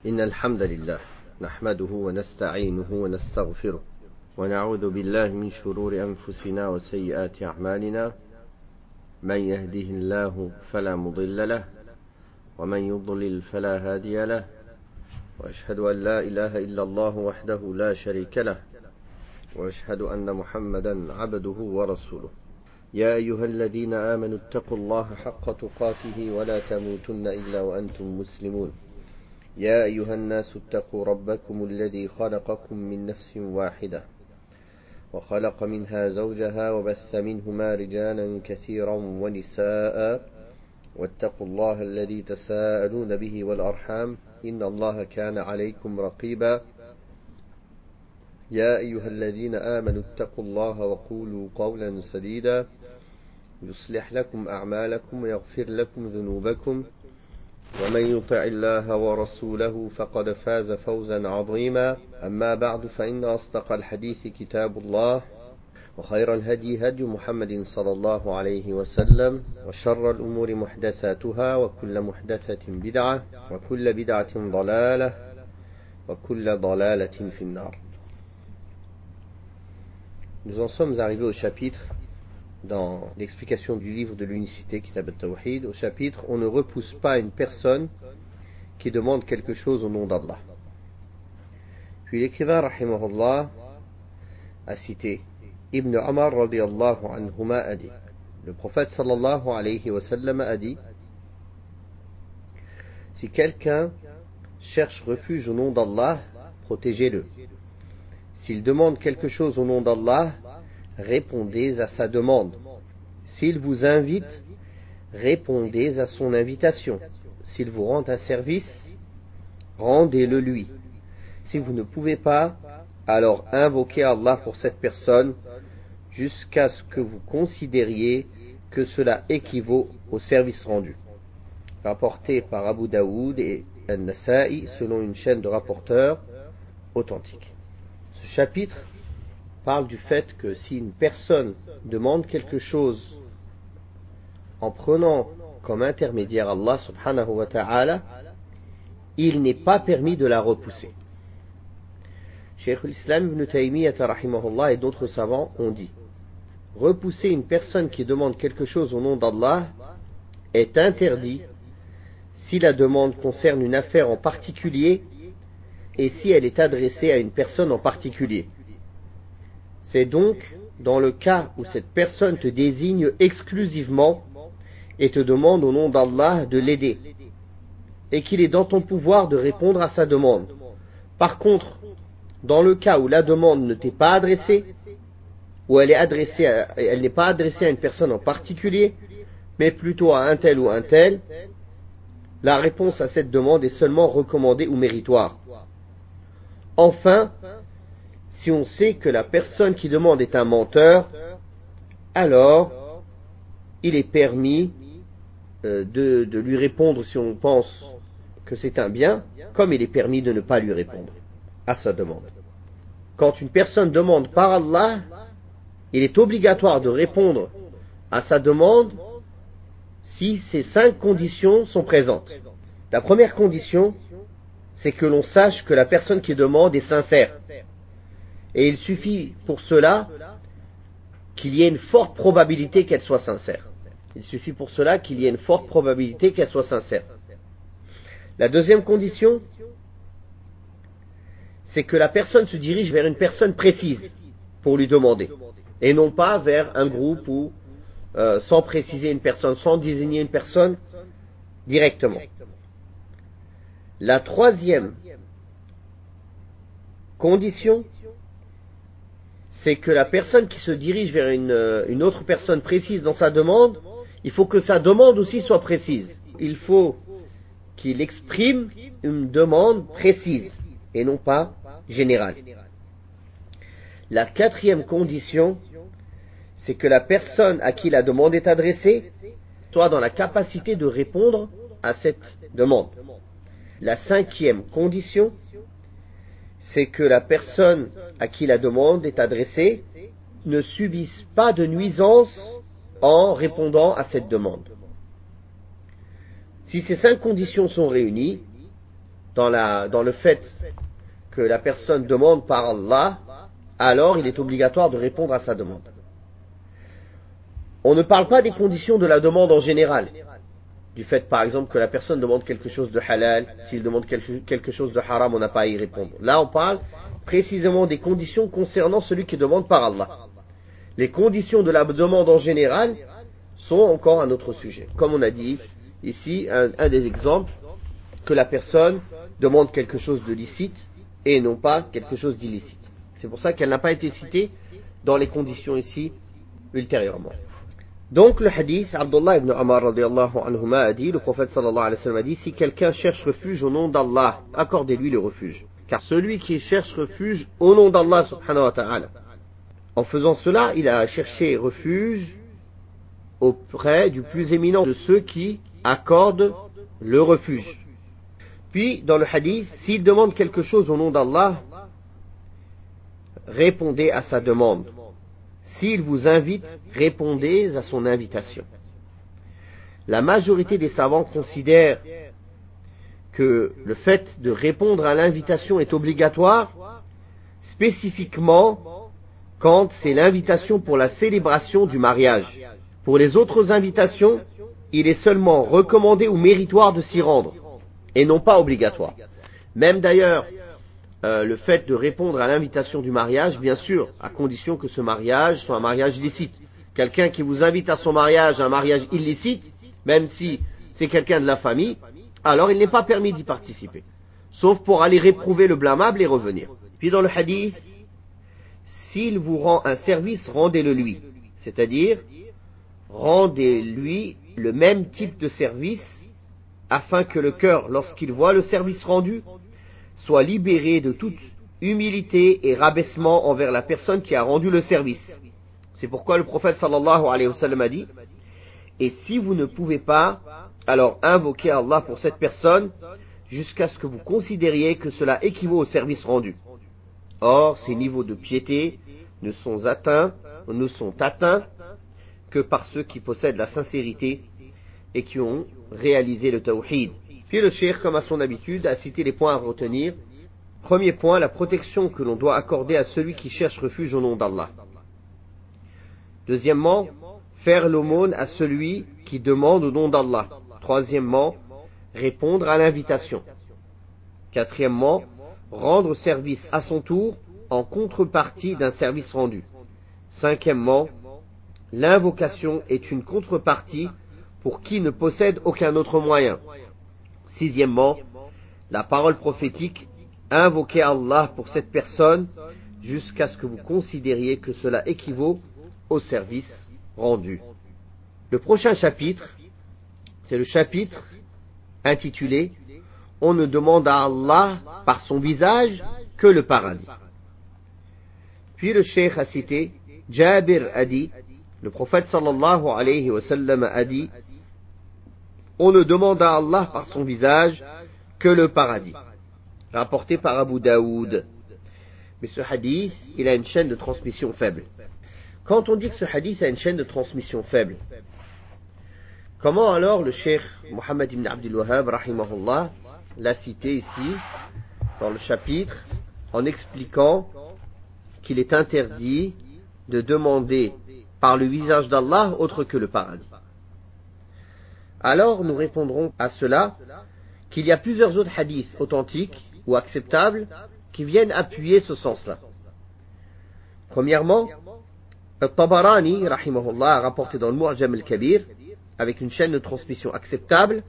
إن الحمد لله نحمده ونستعينه ونستغفره ونعوذ بالله من شرور أنفسنا وسيئات أعمالنا من يهده الله فلا مضل له ومن يضلل فلا هادي له وأشهد أن لا إله إلا الله وحده لا شريك له وأشهد أن محمدا عبده ورسوله يا أيها الذين آمنوا اتقوا الله حق تقاته ولا تموتن إلا وأنتم مسلمون يا أيها الناس اتقوا ربكم الذي خلقكم من نفس واحدة وخلق منها زوجها وبث منهما رجالا كثيرا ونساء واتقوا الله الذي تساءلون به والأرحام إن الله كان عليكم رقيبا يا أيها الذين آمنوا اتقوا الله وقولوا قولا سديدا يصلح لكم أعمالكم ويغفر لكم ذنوبكم ومن يطع الله ورسوله فقد فاز فوزا عظيما أما بعد فإن أصدق الحديث كتاب الله وخير الهدي هدي محمد صلى الله عليه وسلم وشر الأمور محدثاتها وكل محدثة بدعة وكل بدعة ضلالة وكل ضلالة في النار. Nous en sommes arrivés au chapitre, dans l'explication du livre de l'unicité, Kitab al-Tawhid, au chapitre « On ne repousse pas une personne qui demande quelque chose au nom d'Allah ». Puis l'écrivain, rahimahullah, a cité Ibn Umar, radiyallahu anhuma, a dit, le prophète, sallallahu alayhi wa sallam, a dit, si quelqu'un cherche refuge au nom d'Allah, protégez-le. S'il demande quelque chose au nom d'Allah, répondez à sa demande. S'il vous invite, répondez à son invitation. S'il vous rend un service, rendez-le lui. Si vous ne pouvez pas, alors invoquez Allah pour cette personne jusqu'à ce que vous considériez que cela équivaut au service rendu. Rapporté par Abu Daoud et An-Nasa'i selon une chaîne de rapporteurs authentique. Ce chapitre parle du fait que si une personne demande quelque chose en prenant comme intermédiaire Allah subhanahu wa ta'ala, il n'est pas permis de la repousser. Cheikh al-Islam ibn Taymiyyah rahimahullah et d'autres savants ont dit repousser une personne qui demande quelque chose au nom d'Allah est interdit si la demande concerne une affaire en particulier et si elle est adressée à une personne en particulier. C'est donc dans le cas où cette personne te désigne exclusivement et te demande au nom d'Allah de l'aider et qu'il est dans ton pouvoir de répondre à sa demande. Par contre, dans le cas où la demande ne t'est pas adressée, ou elle n'est pas adressée à une personne en particulier, mais plutôt à un tel ou un tel, la réponse à cette demande est seulement recommandée ou méritoire. Enfin, si on sait que la personne qui demande est un menteur, alors il est permis de lui répondre si on pense que c'est un bien, comme il est permis de ne pas lui répondre à sa demande. Quand une personne demande par Allah, il est obligatoire de répondre à sa demande si ces 5 conditions sont présentes. La première condition, c'est que l'on sache que la personne qui demande est sincère. Et il suffit pour cela qu'il y ait une forte probabilité qu'elle soit sincère. La deuxième condition, c'est que la personne se dirige vers une personne précise pour lui demander, et non pas vers un groupe ou sans préciser une personne, sans désigner une personne directement. La troisième condition, c'est que la personne qui se dirige vers une autre personne précise dans sa demande, il faut que sa demande aussi soit précise. Il faut qu'il exprime une demande précise et non pas générale. La quatrième condition, c'est que la personne à qui la demande est adressée soit dans la capacité de répondre à cette demande. La cinquième condition, c'est que la personne à qui la demande est adressée ne subisse pas de nuisance en répondant à cette demande. Si ces 5 conditions sont réunies, dans le fait que la personne demande par Allah, alors il est obligatoire de répondre à sa demande. On ne parle pas des conditions de la demande en général. Du fait, par exemple, que la personne demande quelque chose de halal, s'il demande quelque chose de haram, on n'a pas à y répondre. Là, on parle précisément des conditions concernant celui qui demande par Allah. Les conditions de la demande en général sont encore un autre sujet. Comme on a dit ici, un des exemples, que la personne demande quelque chose de licite et non pas quelque chose d'illicite. C'est pour ça qu'elle n'a pas été citée dans les conditions ici ultérieurement. Donc le hadith, Abdullah ibn Umar radiallahu anhuma a dit, le prophète sallallahu alayhi wa sallam a dit, si quelqu'un cherche refuge au nom d'Allah, accordez-lui le refuge. Car celui qui cherche refuge au nom d'Allah subhanahu wa ta'ala, en faisant cela, il a cherché refuge auprès du plus éminent de ceux qui accordent le refuge. Puis, dans le hadith, s'il demande quelque chose au nom d'Allah, répondez à sa demande. S'il vous invite, répondez à son invitation. La majorité des savants considèrent que le fait de répondre à l'invitation est obligatoire, spécifiquement quand c'est l'invitation pour la célébration du mariage. Pour les autres invitations, il est seulement recommandé ou méritoire de s'y rendre, et non pas obligatoire. Même d'ailleurs, le fait de répondre à l'invitation du mariage, bien sûr, à condition que ce mariage soit un mariage licite. Quelqu'un qui vous invite à son mariage, un mariage illicite, même si c'est quelqu'un de la famille, alors il n'est pas permis d'y participer. Sauf pour aller réprouver le blâmable et revenir. Puis dans le hadith, s'il vous rend un service, rendez-le lui. C'est-à-dire, rendez-lui le même type de service, afin que le cœur, lorsqu'il voit le service rendu, soit libéré de toute humilité et rabaissement envers la personne qui a rendu le service. C'est pourquoi le prophète sallallahu alayhi wa sallam a dit, et si vous ne pouvez pas, alors invoquez Allah pour cette personne, jusqu'à ce que vous considériez que cela équivaut au service rendu. Or, ces niveaux de piété ne sont atteints que par ceux qui possèdent la sincérité et qui ont réalisé le tawhid. Puis le cheikh, comme à son habitude, a cité les points à retenir. Premier point, la protection que l'on doit accorder à celui qui cherche refuge au nom d'Allah. Deuxièmement, faire l'aumône à celui qui demande au nom d'Allah. Troisièmement, répondre à l'invitation. Quatrièmement, rendre service à son tour en contrepartie d'un service rendu. Cinquièmement, l'invocation est une contrepartie pour qui ne possède aucun autre moyen. Sixièmement, la parole prophétique, invoquez Allah pour cette personne jusqu'à ce que vous considériez que cela équivaut au service rendu. Le prochain chapitre, c'est le chapitre intitulé « On ne demande à Allah par son visage que le paradis ». Puis le cheikh a cité, Jabir a dit, le prophète sallallahu alayhi wa sallam a dit, on ne demande à Allah par son visage que le paradis. Rapporté par Abu Daoud. Mais ce hadith, il a une chaîne de transmission faible. Quand on dit que ce hadith a une chaîne de transmission faible, comment alors le cheikh Mohammed ibn Abdul Wahhab, rahimahullah, l'a cité ici, dans le chapitre, en expliquant qu'il est interdit de demander par le visage d'Allah autre que le paradis. Alors nous répondrons à cela qu'il y a plusieurs autres hadiths authentiques ou acceptables qui viennent appuyer ce sens-là. Premièrement, Al-Tabarani, rahimahullah, a rapporté dans le Mu'jam al-Kabir, avec une chaîne de transmission acceptable,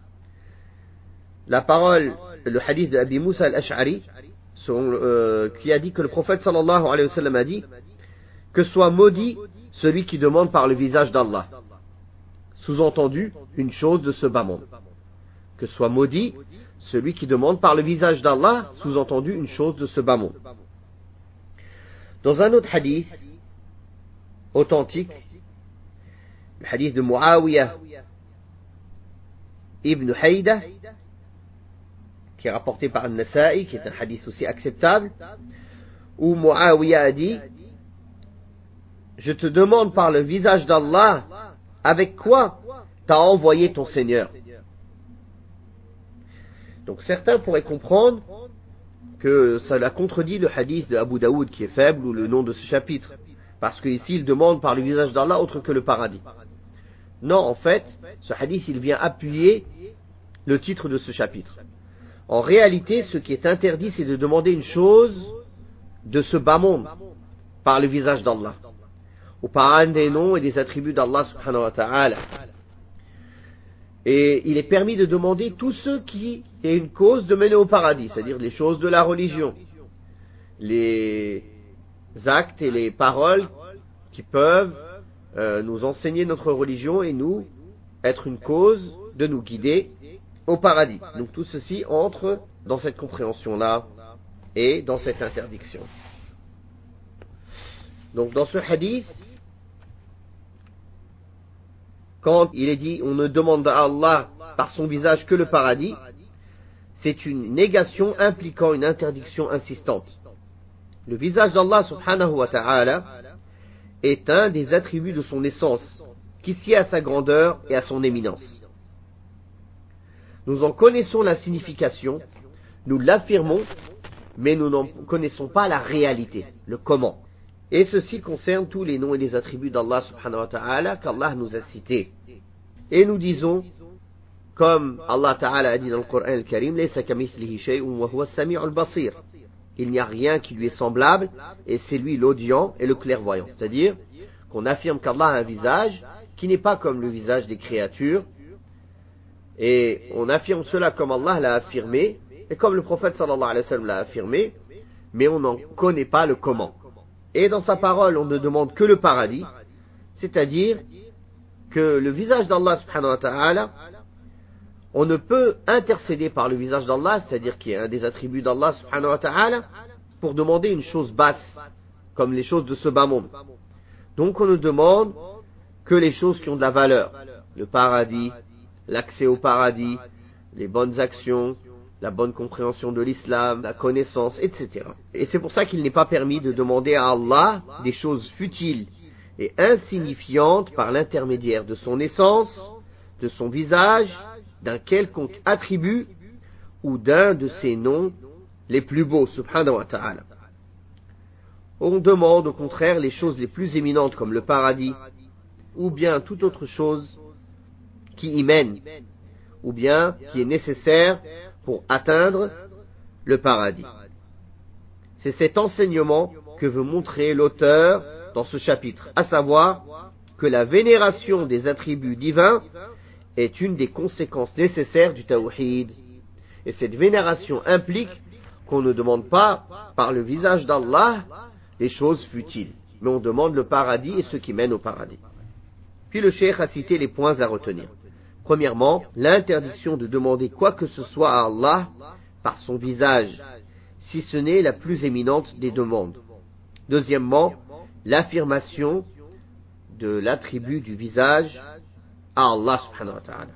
la parole, le hadith de Abi Musa al-Ash'ari, qui a dit que le prophète sallallahu alayhi wa sallam a dit que soit maudit celui qui demande par le visage d'Allah. Sous-entendu, une chose de ce bas monde. Que soit maudit celui qui demande par le visage d'Allah, sous-entendu, une chose de ce bas monde. Dans un autre hadith authentique, le hadith de Muawiyah ibn Hayda, qui est rapporté par An-Nasa'i, qui est un hadith aussi acceptable, où Muawiyah a dit, je te demande par le visage d'Allah, avec quoi t'as envoyé ton Seigneur. Donc certains pourraient comprendre que cela contredit le hadith de Abu Daoud qui est faible ou le nom de ce chapitre. Parce qu'ici il demande par le visage d'Allah autre que le paradis. Non, en fait, ce hadith il vient appuyer le titre de ce chapitre. En réalité, ce qui est interdit, c'est de demander une chose de ce bas monde par le visage d'Allah, ou par un des noms et des attributs d'Allah subhanahu wa ta'ala. Et il est permis de demander tout ce qui est une cause de mener au paradis, c'est-à-dire les choses de la religion, les actes et les paroles qui peuvent nous enseigner notre religion et nous être une cause de nous guider au paradis. Donc tout ceci entre dans cette compréhension-là et dans cette interdiction. Donc dans ce hadith, quand il est dit on ne demande à Allah par son visage que le paradis, c'est une négation impliquant une interdiction insistante. Le visage d'Allah subhanahu wa ta'ala est un des attributs de son essence, qui sied à sa grandeur et à son éminence. Nous en connaissons la signification, nous l'affirmons, mais nous n'en connaissons pas la réalité, le comment. Et ceci concerne tous les noms et les attributs d'Allah subhanahu wa ta'ala qu'Allah nous a cités. Et nous disons, comme Allah ta'ala a dit dans le Coran al-Karim, Laysa kamithlihi shay'un wa huwa as-sami'ul basir. Il n'y a rien qui lui est semblable, et c'est lui l'audient et le clairvoyant. C'est-à-dire qu'on affirme qu'Allah a un visage qui n'est pas comme le visage des créatures, et on affirme cela comme Allah l'a affirmé, et comme le prophète sallallahu alayhi wa sallam l'a affirmé, mais on n'en connaît pas le comment. Et dans sa parole, on ne demande que le paradis, c'est-à-dire que le visage d'Allah subhanahu wa ta'ala, on ne peut intercéder par le visage d'Allah, c'est-à-dire qui est un des attributs d'Allah subhanahu wa ta'ala, pour demander une chose basse, comme les choses de ce bas monde. Donc on ne demande que les choses qui ont de la valeur, le paradis, l'accès au paradis, les bonnes actions, la bonne compréhension de l'islam, la connaissance, etc. Et c'est pour ça qu'il n'est pas permis de demander à Allah des choses futiles et insignifiantes par l'intermédiaire de son essence, de son visage, d'un quelconque attribut ou d'un de ses noms les plus beaux, subhanahu wa ta'ala. On demande au contraire les choses les plus éminentes comme le paradis, ou bien toute autre chose qui y mène, ou bien qui est nécessaire pour atteindre le paradis. C'est cet enseignement que veut montrer l'auteur dans ce chapitre, à savoir que la vénération des attributs divins est une des conséquences nécessaires du tawhid. Et cette vénération implique qu'on ne demande pas par le visage d'Allah des choses futiles, mais on demande le paradis et ce qui mène au paradis. Puis le cheikh a cité les points à retenir. Premièrement, l'interdiction de demander quoi que ce soit à Allah par son visage, si ce n'est la plus éminente des demandes. Deuxièmement, l'affirmation de l'attribut du visage à Allah subhanahu wa ta'ala.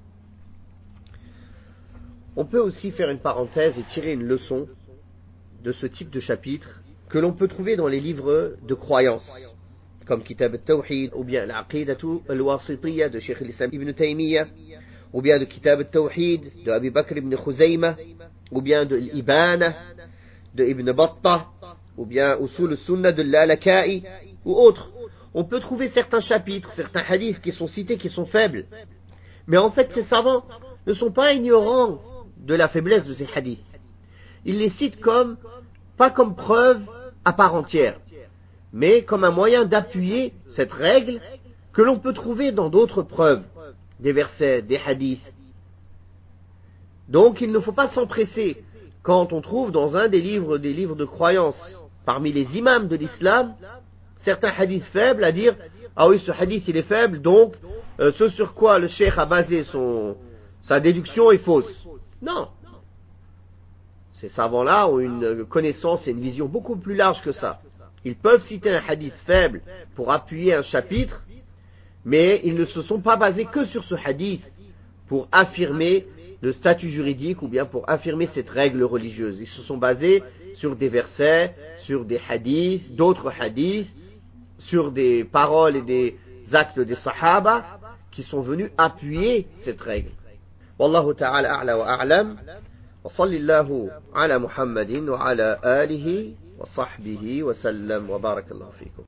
On peut aussi faire une parenthèse et tirer une leçon de ce type de chapitre que l'on peut trouver dans les livres de croyance, comme Kitab al-Tawhid, ou bien l'Aqidatu al-Wasitiyya de Cheikh al-Islam ibn Taymiyyah, ou bien de Kitab al-Tawhid de Abi Bakr ibn Khuzayma, ou bien de l'Ibana de Ibn Battah, ou bien Usul al-Sunnah de l'Alaka'i, ou autres. On peut trouver certains chapitres, certains hadiths qui sont cités, qui sont faibles. Mais en fait, ces savants ne sont pas ignorants de la faiblesse de ces hadiths. Ils les citent pas comme preuve à part entière, mais comme un moyen d'appuyer cette règle que l'on peut trouver dans d'autres preuves, des versets, des hadiths. Donc il ne faut pas s'empresser quand on trouve dans un des livres de croyance, parmi les imams de l'islam, certains hadiths faibles, à dire « Ah oui, ce hadith il est faible, donc ce sur quoi le cheikh a basé sa déduction est fausse. » Non. Ces savants-là ont une connaissance et une vision beaucoup plus large que ça. Ils peuvent citer un hadith faible pour appuyer un chapitre, mais ils ne se sont pas basés que sur ce hadith pour affirmer le statut juridique ou bien pour affirmer cette règle religieuse. Ils se sont basés sur des versets, sur des hadiths, d'autres hadiths, sur des paroles et des actes des sahaba qui sont venus appuyer cette règle. Wallahu ta'ala a'la wa a'lam. وصل الله على محمد وعلى آله وصحبه وسلم وبارك الله فيكم.